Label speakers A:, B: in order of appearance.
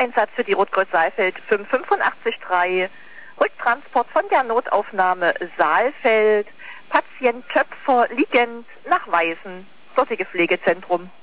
A: Einsatz für die Rotkreuz Saalfeld 5883. Rücktransport von der Notaufnahme Saalfeld. Patient Töpfer liegend nach Weißen. Dortige Pflegezentrum.